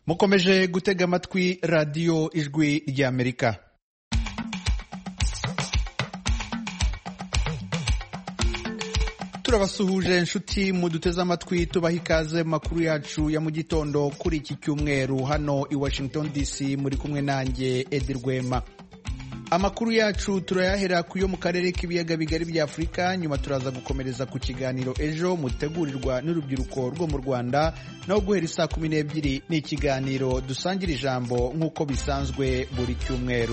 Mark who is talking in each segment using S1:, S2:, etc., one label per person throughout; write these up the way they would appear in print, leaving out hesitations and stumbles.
S1: mukomeje gutega amatwi radiyo ijwi ry'Amerika. turabasuhuje inshuti muduteze amatwi tubaha ikaze mu makuru yacu ya mu gitondo kuri iki cyumweru hano i Washington DC, muri kumwe nanjye Edi Rwema. Amakuru yacu turayahera ku yo mu karere k'ibiyaga bigari bya Afurika, nyuma turaza gukomereza ku kiganiro ejo mutegurirwa n'urubyiruko rwo mu Rwanda, naho guhera saa 12 ni ikiganiro dusangira ijambo nk'uko bisanzwe buri cyumweru.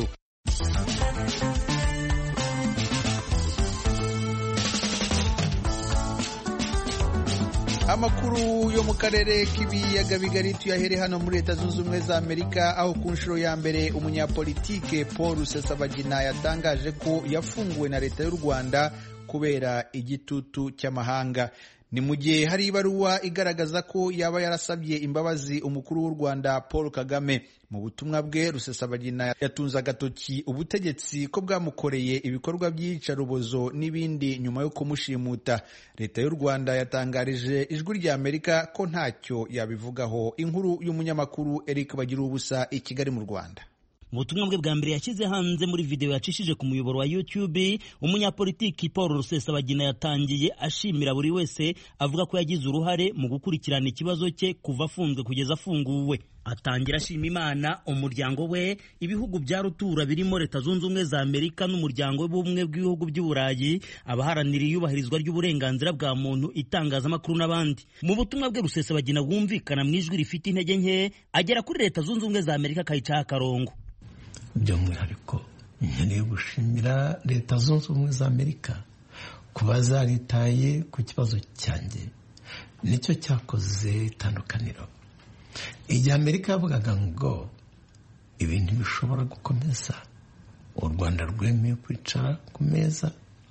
S1: Amakuru yo mu karere k'ibiyaga bigari tuyahere hano muri Leta Zunze Ubumwe za Amerika, aho ku nshuro ya mbere umunyapolitike Paul Rusesabagina yatangaje ko yafunguwe na Leta y'u Rwanda kubera igitutu cy'amahanga. Ni mu gihe hari ibaruwa igaragaza ko yaba yarasabye imbabazi umukuru w'u Rwanda Paul Kagame. Mu butumwa bwe, Rusesabagina yatunze agatoki ubutegetsi ko bwamukoreye ibikorwa by'iyicarubozo n'ibindi nyuma yo kumushimuta. Leta y'u Rwanda yatangarije ijwi rya Amerika ko ntacyo yabivugaho. Inkuru y'umunyamakuru Eric Bagiruwubusa i Kigali mu Rwanda.
S2: Mu butumwa bwe bwa mbere yashyize hanze muri video yacishije ku muyoboro wa YouTube, umunyapolitiki Paul Rusesabagina yatangiye ashimira buri wese, avuga ko yagize uruhare mu gukurikirana ikibazo cye kuva afunzwe kugeza afunguwe. Atangira ashima Imana, umuryango we, ibihugu bya rutura birimo Leta Zunze Ubumwe za Amerika n'umuryango w'ubumwe bw'ibihugu by'Uburayi, abaharanira iyubahirizwa ry'uburenganzira bwa muntu, itangazamakuru n'abandi. Mu butumwa bwe, Rusesabagina wumvikana mu ijwi rifite intege nke, agera kuri Leta Zunze Ubumwe za Amerika akayicaho akarongo.
S3: By'umwihariko nkeneye gushimira Leta Zunze Ubumwe za Amerika kuba zaritaye ku kibazo cyanjye, nicyo cyakoze itandukaniro. Igihe Amerika yavugaga ngo ibintu bishobora gukomeza, u Rwanda rwemeye kwicara ku meza,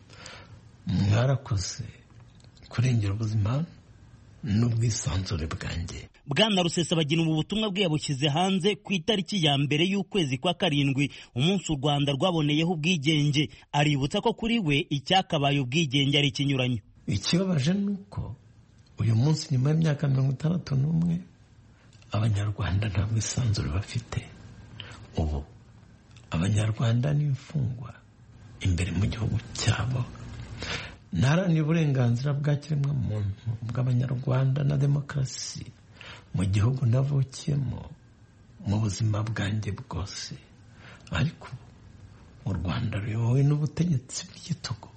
S3: mwarakoze kurengera ubuzima n'ubwisanzure bwanjye.
S2: Bwana Rusesabagina mu butumwa bwe yabushyize hanze ku itariki ya mbere y'ukwezi kwa karindwi, umunsi u Rwanda rwaboneyeho ubwigenge. Aributsa ko kuri we icyakabaye ubwigenge ari ikinyuranyo.
S3: Ikibabaje nuko uyu munsi nyuma y'imyaka 61 Abanyarwanda nta bwisanzure bafite. Ubu Abanyarwanda ni imfungwa imbere mu gihugu cyabo. Ntaharanira uburenganzira bwa kiremwamuntu bw'Abanyarwanda na demokarasi mu gihugu navukiyemo mu buzima bwanjye bwose. Ariko u Rwanda ruyobowe n'ubutegetsi bw'igitugu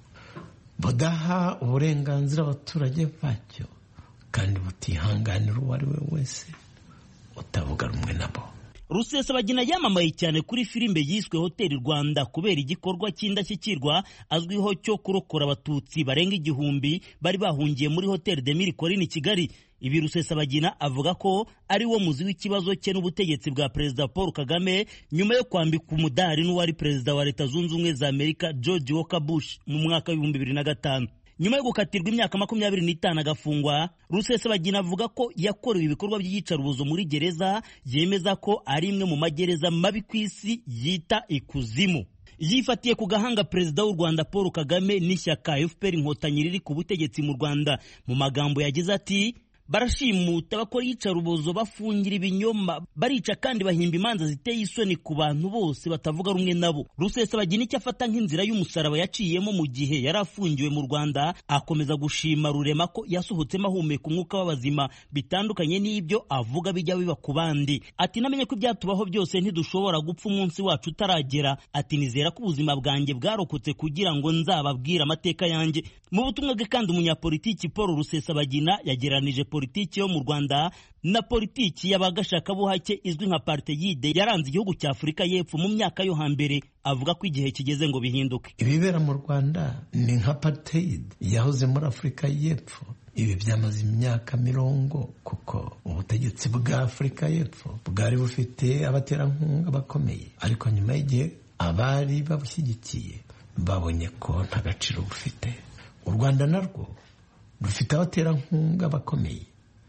S3: budaha uburenganzira abaturage bacyo, kandi butihanganira uwo ari we wese utavuga rumwe nabo.
S2: Rusesabagina yamamaye cyane kuri filime yiswe Hoteli Rwanda kubera igikorwa cy'indashyikirwa azwiho cyo kurokora abatutsi barenga 1000 bari bahungiye muri Hotel de Mille Collines Kigali. Ibi Rusesabagina avuga ko ari wo muzi w'ikibazo cye n'ubutegetsi bwa Perezida Paul Kagame nyuma yo kwambika umudari n'uwari Perezida wa Leta Zunze Ubumwe za Amerika George Walker Bush mu mwaka wa 2005. Nyuma yo gukatirwa imyaka 25 agafungwa, Rusesabagina avuga ko yakorewe ibikorwa by'iyicarubozo muri gereza, yemeza ko ari imwe mu magereza mabi ku isi yita ikuzimu. Yifatiye ku gahanga Perezida w'u Rwanda Paul Kagame n'ishyaka FPR Inkotanyi riri ku butegetsi mu Rwanda. Mu magambo yagize ati: barashimuta, bakora iyicarubozo, bafungira ibinyoma, barica kandi bahimba imanza ziteye isoni ku bantu bose batavuga rumwe nabo. Rusesabagina icyo afata nk'inzira y'umusaraba yaciyemo mu gihe yari afungiwe mu Rwanda, akomeza gushima Rurema ko yasohotsemo ahumeka umwuka w'abazima, bitandukanye n'ibyo avuga bijya biba ku bandi. Ati namenye ko ibyatubaho byose ntidushobora gupfa umunsi wacu utaragera. Ati nizera ko ubuzima bwanjye bwarokotse kugira ngo nzababwire amateka yanjye. Mu butumwa bwe kandi umunyapolitiki Paul Rusesabagina yageranije politiki yo mu Rwanda na politiki y'abagashakabuhake izwi nka apartheid yaranze igihugu cya Afurika y'Epfo mu myaka yo hambere. Avuga ko igihe kigeze ngo bihinduke.
S3: Ibibera mu Rwanda ni nka apartheid yahoze muri Afurika y'Epfo. Ibi byamaze imyaka 40 kuko ubutegetsi bwa Afurika y'Epfo bwari bufite abaterankunga bakomeye, ariko nyuma y'igihe abari babushyigikiye babonye ko nta gaciro bufite. U Rwanda narwo rufite abaterankunga bakomeye.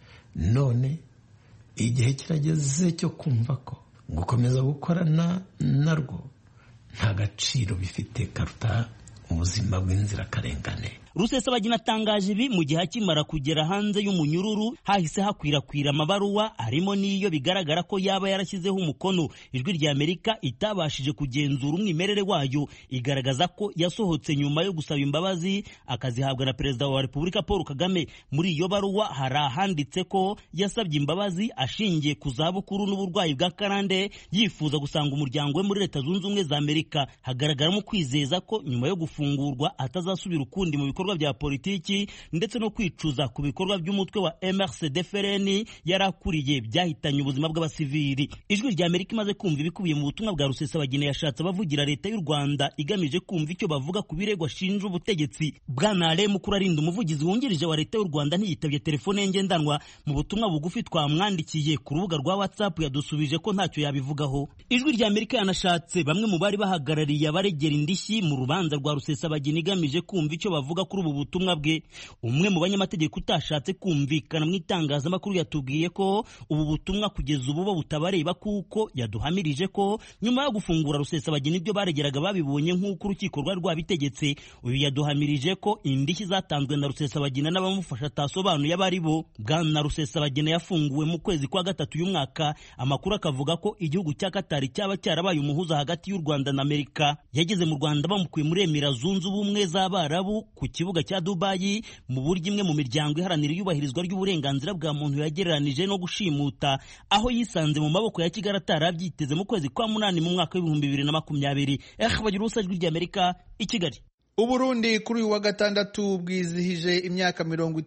S3: None igihe kirageze cyo kumva ko gukomeza gukorana narwo nta gaciro bifite karuta ubuzima bw'inzirakarengane.
S2: Rusesabagina atangaje ibi mu gihe akimara kugera hanze y'umunyururu hahise hakwirakwira amabaruwa harimo n'iyo bigaragara ko yaba yarashyizeho umukono. Ijwi rya Amerika itabashije kugenzura umwimerere wayo, igaragaza ko yasohotse nyuma yo gusaba imbabazi akazihabwa na Perezida wa Repubulika Paul Kagame. Muri iyo baruwa hari ahanditse ko yasabye imbabazi ashingiye ku zabukuru n'uburwayi bwa karande, yifuza gusanga umuryango we muri Leta Zunze Ubumwe za Amerika. Hagaragaramo kwizeza ko nyuma yo gufungurwa atazasubira ukundi mu bikorwa bya politiki ndetse no kwicuza ku bikorwa by'umutwe wa MRCD-FRN yarakuriye byahitanye ubuzima bw'abasivili. Ijwi rya Amerika imaze kumva ibikubiye mu butumwa bwa Rusesabagina yashatse abavugira Leta y'u Rwanda igamije kumva icyo bavuga ku birego ashinja ubutegetsi. Bwana Ale Mukurarinda, umuvugizi wungirije wa Leta y'u Rwanda, ntiyitabye telefone ye ngendanwa. Mu butumwa bugufi twamwandikiye ku rubuga rwa WhatsApp yadusubije ko ntacyo yabivugaho. Ijwi rya Amerika yanashatse bamwe mu bari bahagarariye abaregera indishyi mu rubanza rwa Rusesabagina igamije kumva icyo bavuga kuri ubu butumwa bwe. Umwe mu banyamategeko utashatse kumvikana mu itangazamakuru yatubwiye ko ubu butumwa kugeza ubu bo butabareba, kuko yaduhamirije ko nyuma yo gufungura Rusesabagina ibyo baregeraga babibonye nk'uko urukiko rwari rwabitegetse. Uyu yaduhamirije ko indishyi zatanzwe na Rusesabagina n'abamufasha atasobanuye abari bo. Bwana Rusesabagina yafunguwe mu kwezi kwa gatatu y'umwaka. Amakuru akavuga ko igihugu cya Katari cyaba cyarabaye umuhuza hagati y'u Rwanda na Amerika. Yageze mu Rwanda bamukuye muri Emirates Zunze Ubumwe z'Abarabu ku kibuga cya Dubai mu buryo imwe mu miryango iharanira iyubahirizwa ry'uburenganzira bwa muntu yagereranije no gushimuta, aho yisanze mu maboko ya Kigali atarabyiteze mu kwezi kwa munani mu mwaka w'2020. Bagira ubusa Ijwi rya Amerika i Kigali.
S1: Uburundi kuri uyu wa gatandatu bwizihije imyaka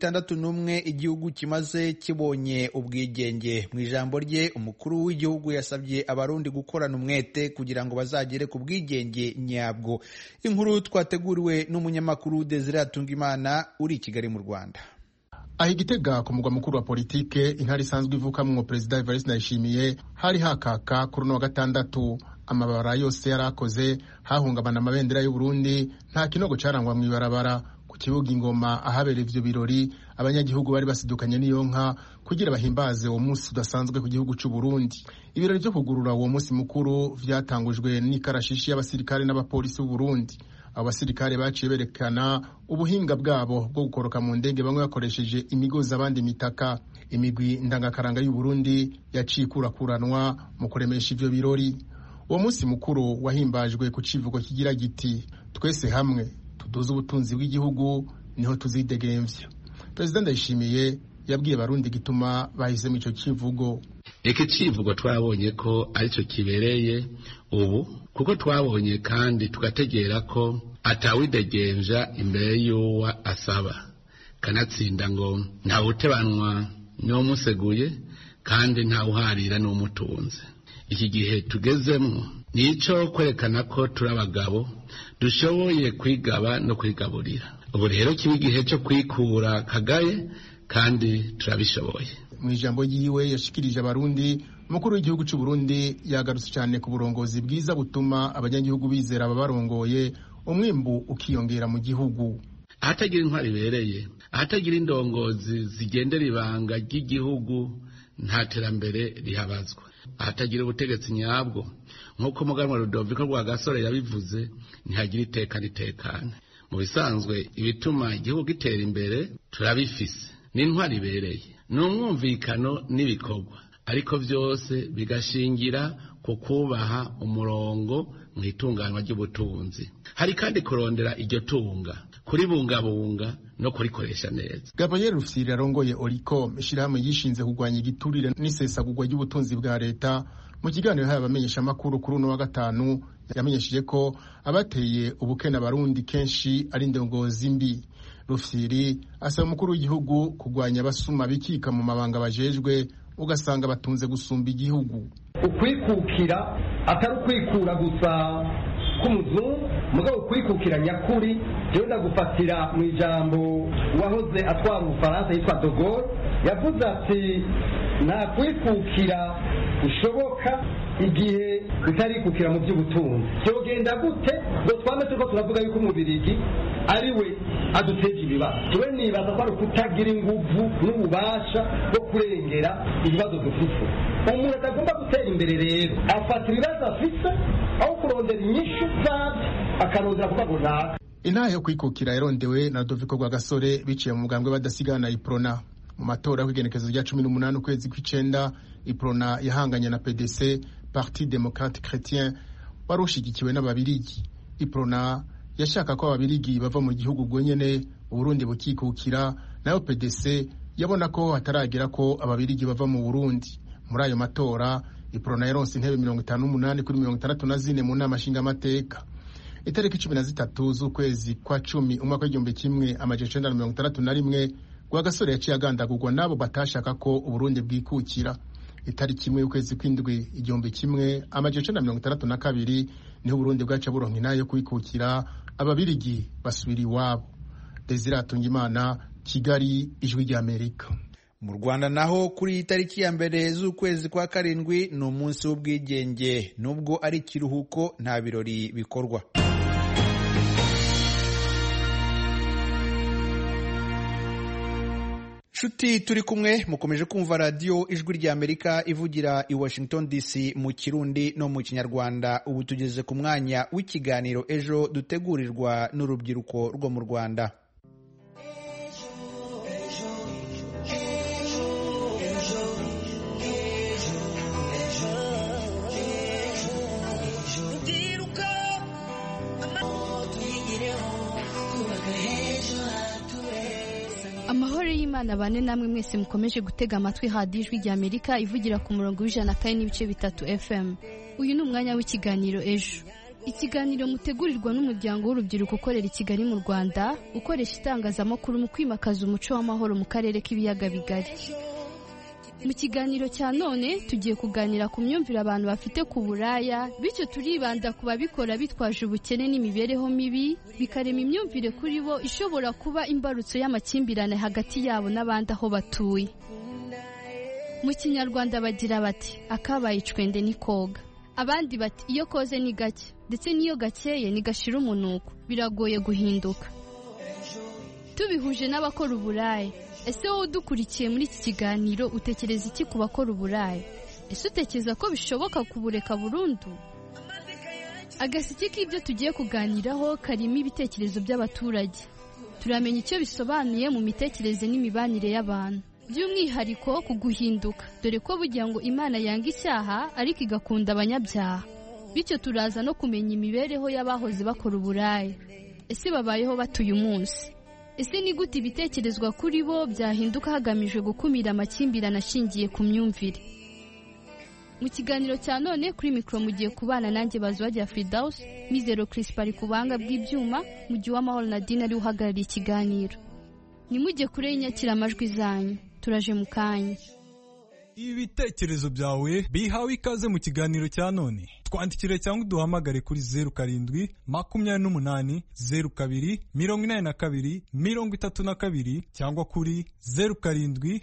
S1: 61 igihugu kimaze kibonye ubwigenge. Mu ijambo rye umukuru w'igihugu yasabye abarundi gukorana umwete kugira ngo bazagere ku bwigenge nyabwo. Inkuru twateguriwe n'umunyamakuru Desire Atungimana uri i Kigali mu Rwanda.
S4: Aho Gitega ku mugwa mukuru wa politike intara isanzwe ivukamwo Perezida Evariste Ndayishimiye hari hakaka kuri uno wa gatandatu. Amabara yose yarakoze, hahungabana amabendera y'u Burundi, nta kinogo carangwa mu ibarabara. Ku kibuga Ingoma ahabera ivyo birori, abanyagihugu bari basidukanye n'iyo nka kugira bahimbaze uwo munsi udasanzwe ku gihugu c'u Burundi. Ibirori vyo kugurura uwo munsi mukuru vyatangujwe n'ikarashishi y'abasirikare n'abapolisi b'u Burundi. Abo basirikare baciye berekana ubuhinga bwabo bwo gukoroka mu ndege, bamwe bakoresheje imigozi abandi imitaka. Imigwi ndangakaranga y'u Burundi yaciye ikurakuranwa mu kuremesha ivyo birori. Uwo munsi mukuru wahimbajwe ku civugo kigira giti twese hamwe tuduze ubutunzi bw'igihugu niho tuzidegemvya. Perezida Ndayishimiye yabwiye abarundi gituma bahisemo ico civugo.
S5: Iki civugo twabonye ko arico kibereye ubu, kuko twabonye kandi tugategera ko atawidegemvya imbere y'uwa asaba, kanatsinda ngo ntawutebanwa n'umuseguye kandi ntawuharira n'umutunze. Iki gihe tugezemwo nico kwerekana ko turabagabo dushoboye kwigaba no kwigaburira. Ubu rero kiba igihe cyo kwikura kagaye kandi turabishoboye.
S4: Mu ijambo yiwe yashikirije abarundi, umukuru w'igihugu cy'u Burundi yagarutse cyane ku burongozi bwiza butuma abanyagihugu bizera ababarongoye, umwimbu ukiyongera mu gihugu.
S5: Ahatagira intwari ibereye, ahatagira indongozi zigendera ibanga ry'igihugu, nta terambere rihabazwa. Ahatagira ubutegetsi nyabwo, nk'uko Muganwa Rudoviko Rwagasore yabivuze, ntihagira iteka ritekane. Mu bisanzwe ibituma igihugu gitera imbere turabifise, n'intwari ibereye, n'umwumvikano n'ibikorwa, ariko byose bigashingira ku kubaha umurongo mu itunganywa ry'ubutunzi. Hari kandi kurondera iryo tunga, kuribungabunga no kurikoresha neza.
S4: Gabriel Rufyiri arongoye Oricom, ishirahamwe yishinze kurwanya igiturire n'isesagurwa ry'ubutunzi bwa leta, mu kiganiro yahaye abamenyesha amakuru kuri uno wa gatanu yamenyesheje ko abateye ubukene abarundi kenshi ari indongozi mbi. Rufyiri asaba umukuru w'igihugu kurwanya abasuma bikika mu mabanga bajejwe, ugasanga batunze gusumba igihugu.
S6: Ukwikukira atari ukwikura gusa k'umuzungu, mugabo ukwikukira nyakuri. Jewe ndagufatira mu ijambo wahoze atwara Ubufaransa yitwa De Gaulle, yavuze ati nta kwikukira ushoboka igihe utarikukira mu by'ubutunzi. Byogenda gute ngo twame turiko turavuga yuko umubirigi ari we aduteje ibibazo? Tuwe nibaza ko ari ukutagira inguvu n'ububasha bwo kurengera ibibazo dufite. Umuntu atagomba gutera imbere rero afata ibibazo afite aho kurondera inyishu zabyo, akarondera kuvuga ngo naka.
S4: intahe yo kwikukira yarondewe na Rudoviko Rwagasore biciye mu mugambwe badasigana Iprona. Mu matora kw'igenekezo rya 18 ukwezi kw'icenda, Iprona yahanganye na PDC, Parti Démocrate Chrétien, warushigikiwe n'ababirigi. Iprona yashaka ko ababirigi bava mu gihugu gwenyene Burundi bukikukira, nayo PDC yabona ko hataragira ko ababirigi bava mu Burundi. Muri ayo matora Iprona yaronse intebe 58 kuri 64 mu nama nshingamateka. Itariki 13 z'ukwezi kwa 10 umwaka w'igihumbi kimwe amajana 1961 Rwagasore yaciye agandagurwa nabo batashaka ko Uburundi bwikukira. Itariki 1 y'ukwezi kw'indwi igihumbi kimwe amajana 1962 niho Burundi bwaca buronka intahe yo kwikukira, ababirigi basubira iwabo. Desire Atungimana, Kigali, Ijwi ry'Amerika.
S1: Mu Rwanda naho kuri itariki ya mbere z'ukwezi kwa karindwi ni umunsi w'ubwigenge, nubwo ari ikiruhuko nta birori bikorwa. Shuti turi kumwe mukomeje kumva radio Ijwi ry'Amerika ivugira i Washington DC mu Kirundi no mu Kinyarwanda. Ubu tugeze ku mwanya w'ikiganiro ejo dutegurirwa n'urubyiruko rwo mu Rwanda.
S7: Amahoro y'Imana bane namwe mwese mukomeje gutega amatwi hadi Ijwi ry'Amerika ivugira ku murongo w'104.3 FM. Uyu ni umwanya w'ikiganiro ejo. Ikiganiro mutegurirwa n'umuryango w'urubyiruko ukorera i Kigali mu Rwanda, ukoresha itangazamakuru mu kwimakaza umuco w'amahoro mu karere k'ibiyaga bigari. Mu kiganiro cya none tugiye kuganira ku myumvire abantu bafite ku buraya, bityo turibanda ku babikora bitwaje ubukene n'imibereho mibi, bikarema imyumvire kuri bo ishobora kuba imbarutso y'amakimbirane hagati yabo n'abandi aho batuye. Mu Kinyarwanda bagira bati akabaye icwende ni koga, abandi bati iyo koze ni gake, ndetse n'iyo gakeye ni gashira umunuko, biragoye guhinduka. Tubihuje n'abakora uburaya, ese wowe udukurikiye muri iki kiganiro utekereza iki ku bakora uburaya? Ese utekereza ko bishoboka kubureka burundu? Agasiki k'ibyo tugiye kuganiraho karimo ibitekerezo by'abaturage. Turamenya icyo bisobanuye mu mitekerereze n'imibanire y'abantu, by'umwihariko ku guhinduka, dore ko bugira ngo Imana yanga icyaha ariko igakunda abanyabyaha. Bityo turaza no kumenya imibereho y'abahoze bakora uburaya. Ese babayeho batuye umunsi? Ese ni gute ibitekerezwa kuri bo byahinduka hagamijwe gukumira amakimbirane ashingiye ku myumvire? Mu kiganiro cya none kuri mikoro mugiye kubana nanjye Bazwagira Firdaus, Mizero Crispari ku buhanga bw'ibyuma, mu gihe Uwamahoro Nadine ari uhagarariye ikiganiro. Nimujye kure y'inyakira amajwi zanyu, turaje mu kanya.
S8: Ibitekerezo byawe bihawe ikaze mu kiganiro cya none. Twandikire cyangwa uduhamagare kuri 07 28 02 82 32 cyangwa kuri 07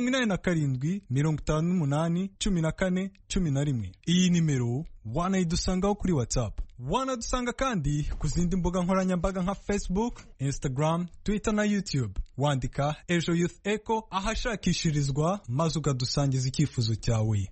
S8: 87 58 14 11. Iyi nimero wanayidusangaho kuri WhatsApp. Wanadusanga kandi ku zindi mbuga nkoranyambaga nka Facebook, Instagram, Twitter na YouTube. Wandika Ejo Youth Echo ahashakishirizwa maze ukadusangiza icyifuzo cyawe.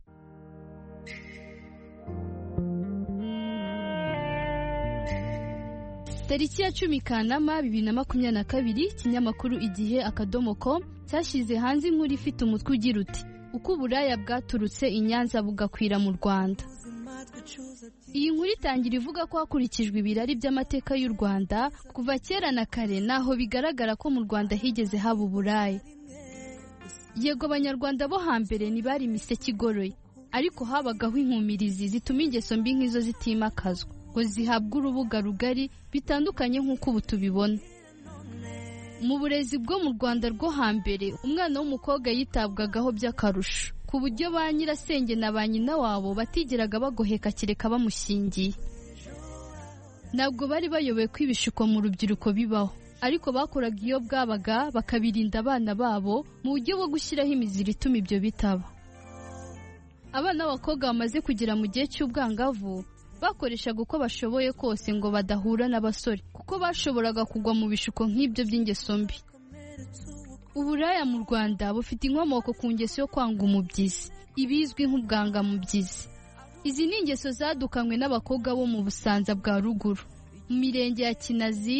S7: Tariki ya 10 Kanama 2022, ikinyamakuru Igihe akadomo.com cyashyize hanze inkuru ifite umutwe ugira uti uko uburaya bwaturutse i Nyanza bugakwira mu Rwanda. Iyi nkuru itangira ivuga ko hakurikijwe ibirari by'amateka y'u Rwanda kuva kera na kare, naho bigaragara ko mu Rwanda higeze haba uburaya. Yego abanyarwanda bo hambere ntibari imiseke igoroye, ariko habagaho inkumirizi zituma ingeso mbi nk'izo zitimakazwa ngo zihabwe urubuga rugari bitandukanye nk'uko ubu tubibona. Mu burezi bwo mu Rwanda rwo hambere, umwana w'umukobwa yitabwagaho by'akarusho, ku buryo ba nyirasenge na ba nyina wabo batigeraga bagoheka kereka bamushyingiye. Ntabwo bari bayoboye ko ibishuko mu rubyiruko bibaho, ariko bakoraga iyo bwabaga bakabirinda abana babo mu buryo bwo gushyiraho imiziro ituma ibyo bitaba. Abana b'abakobwa bamaze kugera mu gihe cy'ubwangavu bakoreshaga uko bashoboye kose ngo badahura n'abasore, kuko bashoboraga kugwa mu bishuko nk'ibyo by'ingeso mbi. Uburaya mu Rwanda bufite inkomoko ku ngeso yo kwanga umubyizi, ibizwi nk'ubwangamubyizi. Izi ni ingeso zadukanywe n'abakobwa bo mu Busanza bwa ruguru, mu mirenge ya Kinazi,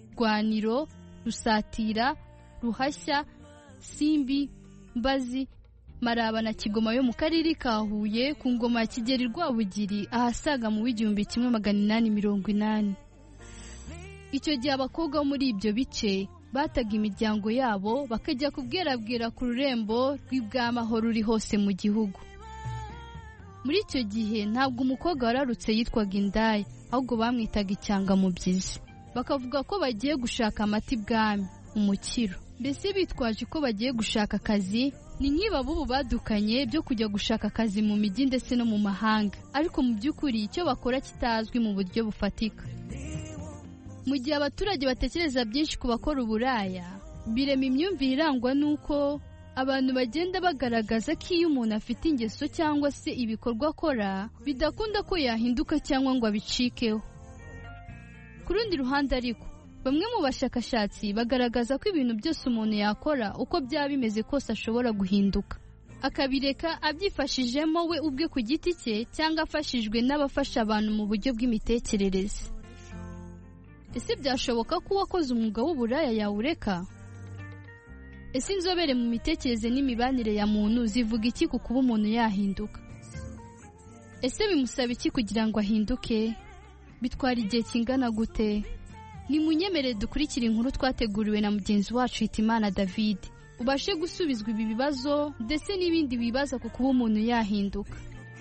S7: Rwaniro, Rusatira, Ruhashya, Simbi, Mbazi, Maraba na Kigoma yo mu karere ka Huye ku ngoma ya Kigeli Rwabugiri ahasaga mu 1880. Icyo gihe abakobwa bo muri ibyo bice bataga imiryango yabo bakajya kubwerabwera ku rurembo rw'ibwami aho ruri hose mu gihugu. Muri icyo gihe ntabwo umukobwa wararutse yitwaga indaya, ahubwo bamwitaga icyangamubyizi. Bakavuga ko bagiye gushaka amata ibwami, umukiro. Mbese bitwaje ko bagiye gushaka akazi, ni nk'iba bubu badukanye byo kujya gushaka akazi mu mijyi ndetse no mu mahanga, ariko mu by'ukuri icyo bakora kitazwi mu buryo bufatika. Mu gihe abaturage batekereza byinshi ku bakora uburaya, birema imyumvire irangwa n'uko abantu bagenda bagaragaza ko iyo umuntu afite ingeso cyangwa se ibikorwa akora bidakunda ko yahinduka cyangwa ngo abicikeho. Ku rundi ruhande ariko, bamwe mu bashakashatsi bagaragaza ko ibintu byose umuntu yakora uko byaba bimeze kose ashobora guhinduka, akabireka abyifashijemo we ubwe ku giti cye cyangwa afashijwe n'abafasha abantu mu buryo bw'imitekerereze. Ese byashoboka ko uwakoze umwuga w'uburaya yawureka? Ese inzobere mu mitekerereze n'imibanire ya muntu zivuga iki ku kuba umuntu yahinduka? Ese bimusaba iki kugira ngo ahinduke? Bitwara igihe kingana gute? Nimunyemere dukurikira inkuru twateguriwe na mugenzi wacu Hitimana David, ubashe gusubizwa ibi bibazo ndetse n'ibindi bibaza ku kuba umuntu yahinduka.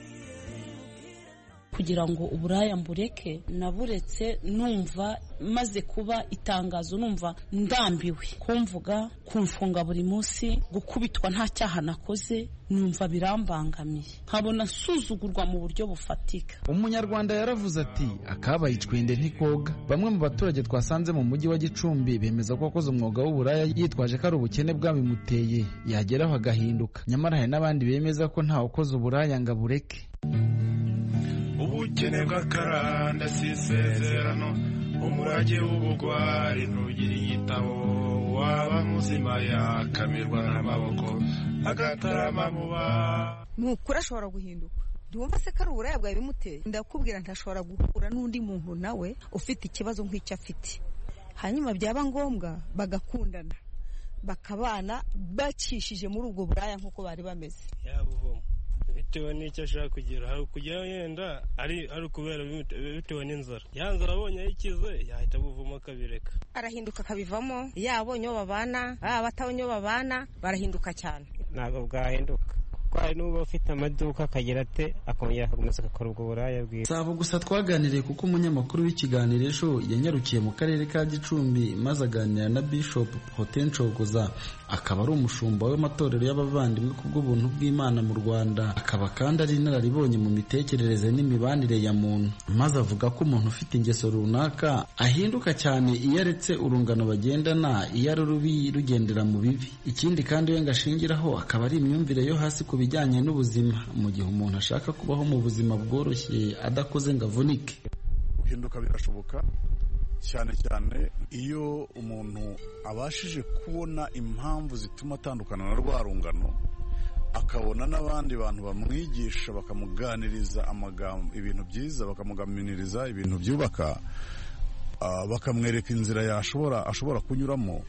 S9: Kugira ngo uburaya mbureke, naburetse numva maze kuba itangazo, numva ndambiwe kumvuga, kumfunga buri munsi, gukubitwa nta cyaha nakoze, numva birambangamiye, nkabona nsuzugurwa mu buryo bufatika.
S10: Umunyarwanda yaravuze ati akabaye icwende ntikoga. Bamwe mu baturage twasanze mu mujyi wa Gicumbi bemeza ko akoze umwuga w'uburaya yitwaje ko ari ubukene bwabimuteye, yageraho agahinduka. Nyamara hari n'abandi bemeza ko ntawe ukoze uburaya ngo abureke.
S11: Ubukene bw'akaranda si isezerano, umurage w'ubugwari ntugira igitabo, waba muzima yakamirwa n'amaboko agatarama muba.
S12: Nukuri ashobora guhinduka. Ndumva se ko ari uburaya bwawe bimuteye. Ndakubwira ntashobora guhura n'undi muntu nawe ufite ikibazo nk'icyo afite, hanyuma byaba ngombwa bagakundana bakabana bacishije muri ubwo buraya nk'uko bari bameze.
S13: Yabuvoma bitewe n'icyo ashaka kugira, hari kujyaho yenda ari kubera bitewe n'inzara. Ya nzara abonye ayikize yahita buvuma akabireka,
S12: arahinduka akabivamo. Yabonye uwo babana, batabonye uwo babana, barahinduka cyane.
S13: Ntabwo bwahinduka kuko hari n'uba ufite amaduka akagira ate akongera akakomeza agakora ubwo buraya bwiza.
S10: Sabo gusa twaganiriye kuko umunyamakuru w'ikiganiro ejo yanyarukiye mu karere ka Gicumbi maze aganira na Bishop Potencogoza, akaba ari umushumba w'amatorero y'abavandimwe kubw'ubuntu bw'Imana mu Rwanda, akaba kandi ari inararibonye mu mitekerereze n'imibanire ya muntu. Maze avuga ko umuntu ufite ingeso runaka ahinduka cyane iyo aretse urungano bagendana, iyo ari rubi rugendera mu bibi. Ikindi kandi we ngashingiraho akaba ari imyumvire yo hasi ku bijyanye n'ubuzima, mu gihe umuntu ashaka kubaho mu buzima bworoshye adakoze ngo avunike.
S14: Guhinduka birashoboka cyane cyane iyo umuntu abashije kubona impamvu zituma atandukana na rwa rungano, akabona n'abandi bantu bamwigisha bakamuganiriza amagambo, ibintu byiza, bakamuganiriza ibintu byubaka, bakamwereka inzira ashobora kunyuramo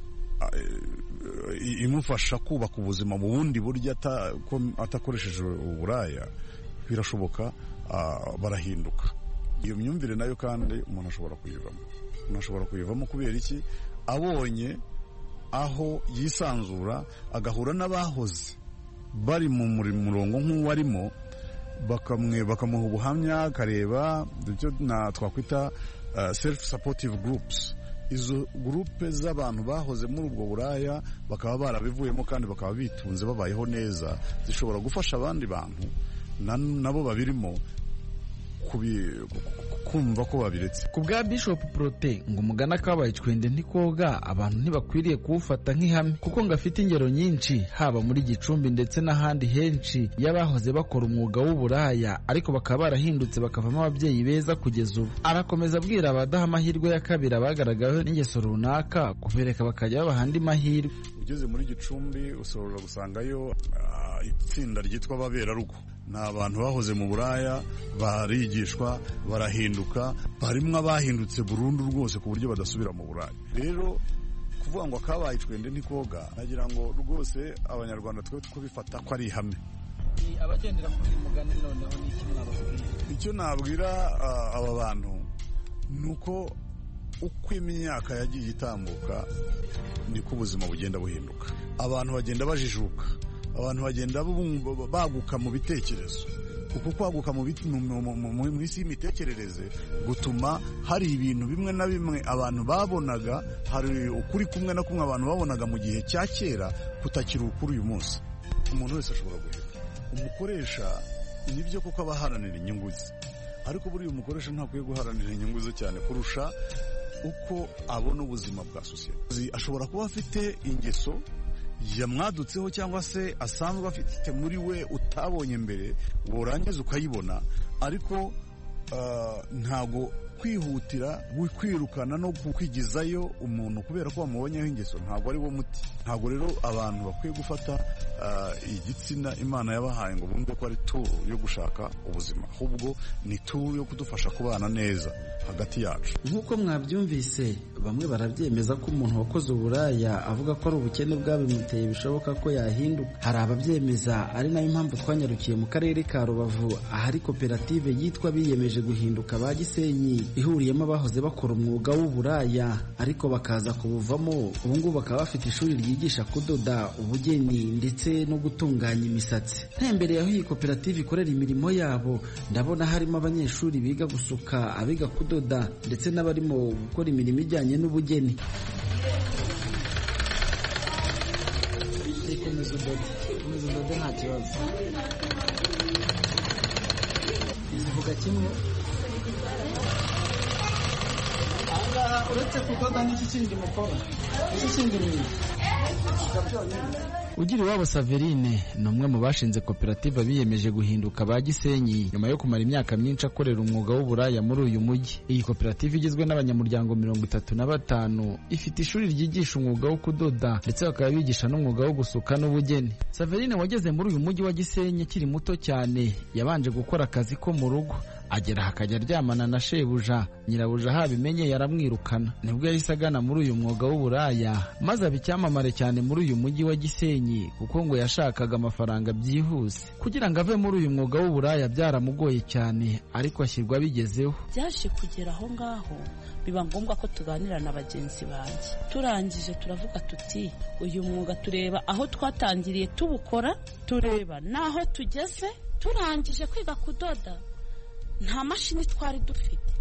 S14: imufasha kubaka ubuzima mu bundi buryo atakoresheje uburaya. Birashoboka, barahinduka. Iyo myumvire nayo kandi umuntu ashobora kuyivamo kubera iki? Abonye aho yisanzura, agahura n'abahoze bari mu murongo nk'uwarimo, bakamuha ubuhamya, akareba ibyo twakwita self supportive groups. Izo gurupe z'abantu bahoze muri ubwo buraya bakaba barabivuyemo kandi bakaba bitunze babayeho neza, zishobora gufasha abandi bantu nabo babirimo kumva ko babiretse.
S10: Ku bwa Bishop Prote ngo umugana kabaye icwende ntikoga, abantu ntibakwiriye kuwufata nk'ihame kuko ngo afite ingero nyinshi haba muri Gicumbi ndetse n'ahandi henshi y'abahoze bakora umwuga w'uburaya ariko bakaba barahindutse bakavamo ababyeyi beza kugeza ubu. Arakomeza abwira abadaha amahirwe ya kabiri abagaragayeho n'ingeso runaka kubereka bakajya babaha andi mahirwe.
S14: Ugeze muri Gicumbi ushobora gusangayo itsinda ryitwa Ababerarugo. ni abantu bahoze mu buraya barigishwa barahinduka, barimo abahindutse burundu rwose ku buryo badasubira mu buraya. Rero kuvuga ngo akabaye icwende ntikoga, nagira ngo rwose abanyarwanda twe kubifata ko ari ihame.
S10: Abagendera kuri mugani noneho ni iki mwababwira?
S14: Icyo nabwira aba bantu nuko uko imyaka yagiye itambuka niko ubuzima bugenda buhinduka, abantu bagenda bajijuka, abantu bagenda baguka mu bitekerezo, kuko kwaguka mu isi y'imitekerereze gutuma hari ibintu bimwe na bimwe abantu babonaga, hari ukuri kumwe na kumwe abantu babonaga mu gihe cya kera kutakiri ukuri uyu munsi. Umuntu wese ashobora guhera umukoresha, nibyo kuko aba aharanira inyungu ze, ariko buriya umukoresha ntakwiye guharanira inyungu ze cyane kurusha uko abona ubuzima bwa sosiyete. Ashobora kuba afite ingeso yamwadutseho cyangwa se asanzwe afite muri we utabonye mbere, worangiza ukayibona, ariko ntago kwihutira kwirukana no kwigizayo umuntu kubera ko bamubonyeho ingeso ntabwo ari wo muti. Ntabwo rero abantu bakwiye gufata igitsina Imana yabahaye ngo bumve ko ari turu yo gushaka ubuzima, ahubwo ni turu yo kudufasha kubana neza hagati yacu.
S10: Nk'uko mwabyumvise, bamwe barabyemeza ko umuntu wakoze uburaya avuga ko ari ubukene bwabimuteye bishoboka ko yahinduka. Hari ababyemeza, ari nayo mpamvu twanyarukiye mu karere ka Rubavu ahari koperative yitwa Biyemeje Guhinduka ba Gisenyi, ihuriyemo abahoze bakora umwuga w'uburaya ariko bakaza kubuvamo. Ubu ngubu bakaba bafite ishuri ryigisha kudoda, ubugeni ndetse no gutunganya imisatsi. Ntembereye aho iyi koperative ikorera imirimo yabo, ndabona harimo abanyeshuri biga gusuka, abiga kudoda ndetse n'abarimo gukora imirimo ijyanye n'ubugeni. Komeza udode nta kibazo. Zivuga kimwe. Ahangaha uretse kudoda n'iki kindi mukora? Iki kindi ni Ugira iwabo Saverine ni umwe mu bashinze koperative Biyemeje Guhinduka ba Gisenyi nyuma yo kumara imyaka myinshi akorera umwuga w'uburaya muri uyu mujyi. Iyi koperative igizwe n'abanyamuryango 35, ifite ishuri ryigisha umwuga wo kudoda ndetse bakaba bigisha n'umwuga wo gusuka n'ubugeni. Saverine wageze muri uyu mujyi wa Gisenyi akiri muto cyane, yabanje gukora akazi ko mu rugo, agera hakajya aryamana na shebuja. Nyirabuja habimenye yaramwirukana, nibwo yahise agana muri uyu mwuga w'uburaya, maze aba icyamamare cyane muri uyu mujyi wa Gisenyi kuko ngo yashakaga amafaranga byihuse. Kugira ngo ave muri uyu mwuga w'uburaya byaramugoye cyane, ariko ashyirwa bigezeho.
S9: Byaje kugera aho ngaho biba ngombwa ko tuganira na bagenzi banjye. Turangije turavuga tuti uyu mwuga tureba aho twatangiriye tubukora, tureba naho tugeze. Turangije kwiga kudoda, nta mashini twari dufite,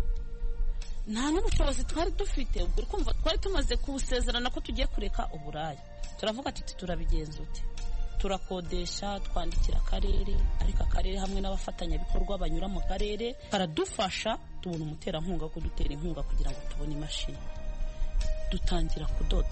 S9: nta n'ubushobozi twari dufite. Ubwo kumva twari tumaze kubusezerana ko tugiye kureka uburaya. Turavuga tuti turabigenza ute? Turakodesha, twandikira akarere, ariko akarere hamwe n'abafatanyabikorwa banyura mu karere karadufasha, tubona umuterankunga wo kudutera inkunga kugira ngo tubone imashini. Dutangira kudoda,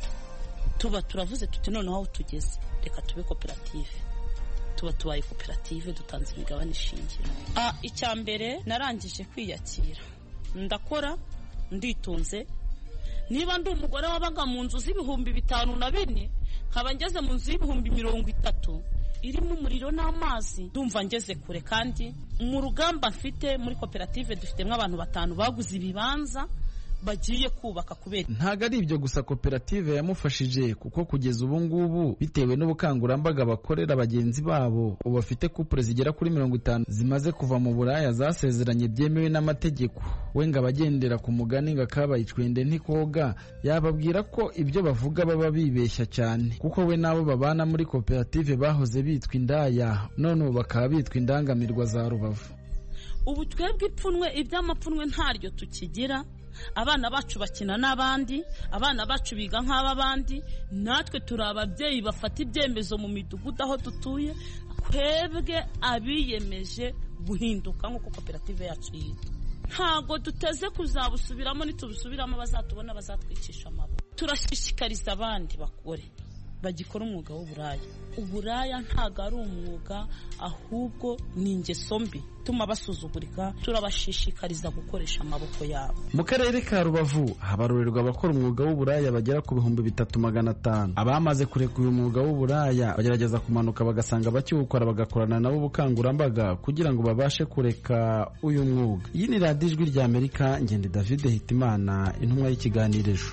S9: turavuze tuti noneho aho tugeze reka tube koperative. Tubaye koperative, dutanze imigabane ishingiro. Icya mbere narangije kwiyakira, ndakora nditunze. Niba ndi umugore wabaga mu nzu z'ibihumbi 5,400, nkaba ngeze mu nzu y'ibihumbi 30 irimo umuriro n'amazi, ndumva ngeze kure. Kandi mu rugamba mfite muri koperative dufitemo abantu 5 baguze ibibanza bagiye kubaka kubera.
S10: Ntago ari ibyo gusa koperative yamufashije, kuko kugeza ubu ngubu bitewe n'ubukangurambaga bakorera bagenzi babo, ubu bafite couple zigera kuri 50 zimaze kuva mu buraya zasezeranye byemewe n'amategeko. We ngo abagendera ku mugani ngo akabaye icwende ntikoga, yababwira ko ibyo bavuga baba bibeshya cyane, kuko we nabo babana muri koperative bahoze bitwa indaya, none ubu bakaba bitwa indangamirwa za Rubavu.
S9: Ubu twebwe ipfunwe iby'amapfunwe ntaryo tukigira. Abana bacu bakina n'abandi, abana bacu biga nk'abandi, natwe turi ababyeyi bafata ibyemezo mu midugudu aho dutuye. Twebwe abiyemeje guhinduka nk'uko koperative yacu yitwa, ntago duteze kuzabusubiramo. Nitubusubiramo bazatubona bazatwicisha amaboko. Turashishikariza abandi bakore, bagikora umwuga w'uburaya. Uburaya ntago ari umwuga, ahubwo ni ingeso mbi tuma basuzugurika. Turabashishikariza gukoresha amaboko yabo.
S10: Mu karere ka Rubavu habarurirwa abakora umwuga w'uburaya bagera ku 3500. Abamaze kureka uyu mwuga w'uburaya bagerageza kumanuka bagasanga bakiwukora, bagakorana nabo ubukangurambaga kugira ngo babashe kureka uyu mwuga. Iyi ni radiyo Ijwi rya Amerika, ngende David Hitimana, intumwa y'ikiganiro Ejo.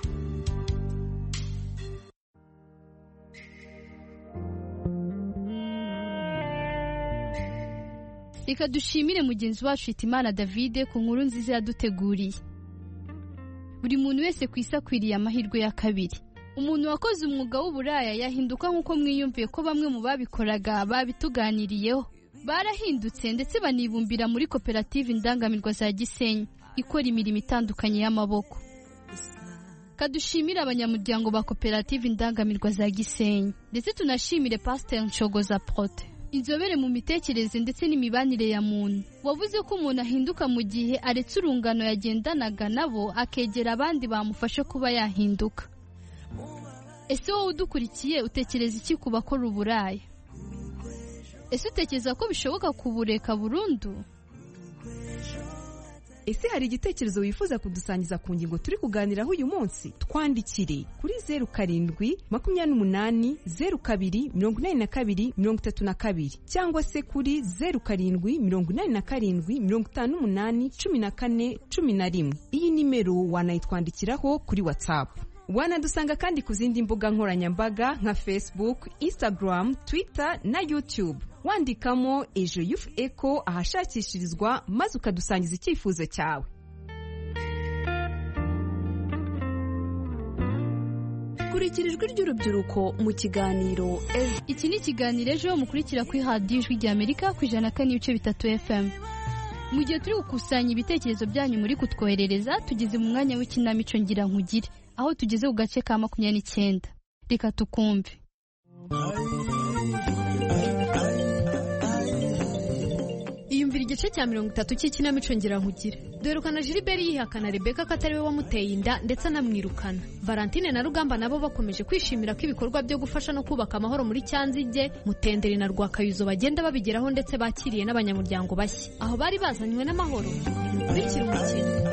S7: Reka dushimire mugenzi wacu Hitimana David ku nkuru nziza yaduteguriye. Buri muntu wese ku isi akwiriye amahirwe ya kabiri. Umuntu wakoze umwuga w'uburaya yahinduka nk'uko mwiyumviye ko bamwe mu babikoraga babituganiriyeho. Barahindutse ndetse banibumbira muri koperative Indangamirwa za Gisenyi ikora imirimo itandukanye y'amaboko. Kadushimire abanyamuryango ba koperative Indangamirwa za Gisenyi, ndetse tunashimire Pasteur Nshogoza Prote, inzobere mu mitekerereze ndetse n'imibanire ya muntu, wavuze ko umuntu ahinduka mu gihe aretse urungano yagendanaga nabo akegera abandi bamufasha kuba yahinduka. Ese wowe udukurikiye utekereza iki ku bakora uburaya? Ese utekereza ko bishoboka kubureka burundu?
S15: Ese hari igitekerezo wifuza kudusangiza ku ngingo turi kuganiraho uyu munsi? Twandikire kuri 0728028232 cyangwa se kuri 0787581411. Iyi nimero wanayitwandikiraho kuri WhatsApp. Wanadusanga kandi ku zindi mbuga nkoranyambaga nka Facebook, Instagram, Twitter na YouTube. Wandikamo Ejo Youth Echo ahashakishirizwa maze ukadusangiza icyifuzo cyawe.
S16: Kurikira ijwi ry'urubyiruko mu kiganiro Ejo.
S7: Iki ni ikiganiro Ejo mukurikira kuri radiyo Ijwi rya Amerika ku 104.3 FM. Mu gihe turi gukusanya ibitekerezo byanyu muri kutwoherereza, tugeze mu mwanya w'ikinamico ngira nkugire, aho tugeze ku gace ka 29. Reka tukumve.
S16: Iyumvira igice cya 30 cy'ikinamico ngira nkugire. Duherukana Gilbert yihakana Rebecca ko atari we wamuteye inda ndetse anamwirukana. Valentine na Rugamba nabo bakomeje kwishimira ko ibikorwa byo gufasha no kubaka amahoro muri Cyanzige, Mutenderi na Rwakayuzo bagenda babigeraho ndetse bakiriye n'abanyamuryango bashya. Aho bari bazanywe n'amahoro. Kurikira umukino.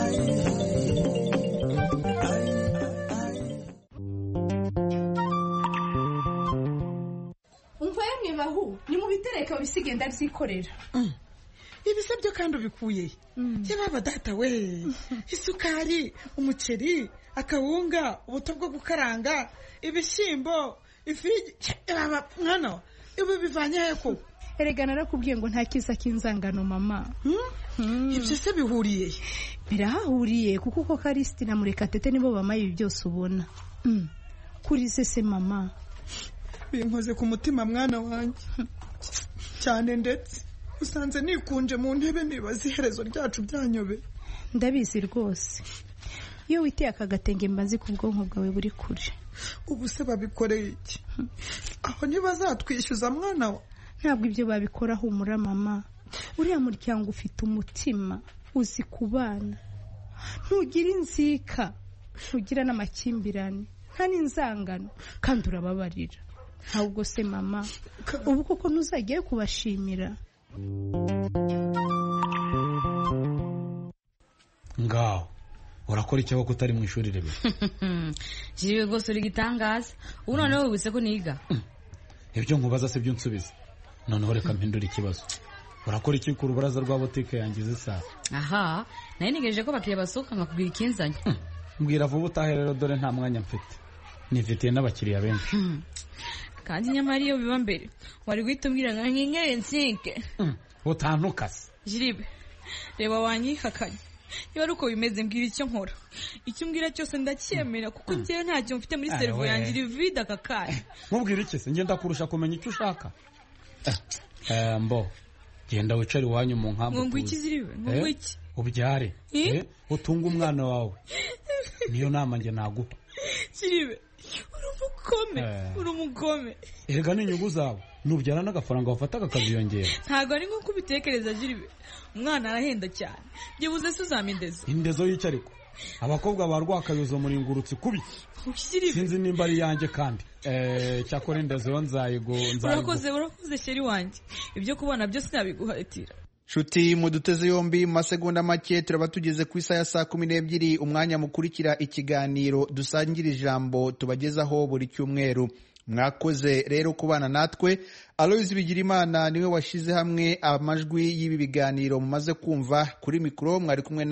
S17: Bahu ni mu bitereka bisige ndavyikorera. Ibisebyo kandi ubikuye. Yababa data we. Isukari, umuceri, akawunga, ubuto bwo gukaranga, ibishyimbo, ifigi. Yababa mwana, ibi bivanye heko.
S18: Erega narakubwiye ngo nta kiza kinzangano mama.
S17: Ibyo se bihuriye.
S18: Birahahuriye kuko ko Kristi na Murekatete nibo bamaye ibi byose ubona. Kuri se mama.
S17: Binkoze ku mutima mwana wanjye cyane, ndetse usanze nikunje mu ntebe nibaza iherezo ryacu byanyobe.
S18: Ndabizi rwose, iyo witeye akagatenge mbazi ku bwonko bwawe buri kure.
S17: Ubu se babikoreye iki? Aho ntibazatwishyuza mwana wa?
S18: Ntabwo ibyo babikora, humura mama. Uriya muryango ufite umutima, uzi kubana, ntugira inzika, ntugira n'amakimbirane, nta n'inzangano, kandi urababarira. Ahubwo se mama, ubu koko ntuzagiye kubashimira?
S19: Ngaho urakora icyo ko utari mu ishuri rebe.
S20: Jiwe rwose uri gitangaza. Ubu noneho wibutse ko niga.
S19: Ibyo nkubaza se byo nsubiza. Noneho reka mpindura ikibazo. Urakora iki ku rubaraza rwa botike yangize saa?
S20: Aha, nari nigejeje ko bakiriya basohoka nkakubwira ikinzanye.
S19: Mbwira vuba utahe rero, dore nta mwanya mfite. Nifitiye n'abakiriya benshi.
S20: Kandi nyamara iyo biba mbere wari guhita umbwira ngo nkingere nsike.
S19: Utantukase.
S20: Jiribe, reba wanyihakanye. Niba ari uko bimeze mbwira icyo nkora. Icyo umbwira cyose ndacyemera kuko njyewe ntacyo mfite muri servo yanjye iri vida kakaya.
S19: Mubwira iki se? Ngenda kurusha kumenya icyo ushaka. Mbo, genda wicare iwanyu mu nkambu.
S20: Ngo iki Jiribe? Ngo iki?
S19: Ubyare. Utunga umwana wawe. Niyo nama nge naguha.
S20: Jiribe, uri umugome.
S19: Erega n'inyungu zawe nubyara n'agafaranga wafataga akaziyongera.
S20: Ntabwo ari nko kubitekereza Jiribe. Umwana arahenda cyane. Byibuze se uzamindeza.
S19: Indezo y'icyo ariko abakobwa ba Rwakayozo muri ngurutse kubi sinzi nimba ari yanjye kandi cyakora indezo nzayigo
S20: urakoze sheri wanjye ibyo kubona byose nabiguhatira.
S1: Shuti muduteze yombi mu masegonda make turaba tugeze ku isa ya 12:00 umwanya mukurikira ikiganiro dusangira ijambo tubagezaho buri cyumweru. Mwakoze rero kubana natwe. Aloys Bigirimana niwe washize hamwe amajwi y'ibi biganiro mumaze kumva. Kuri mikoro mwari kumwe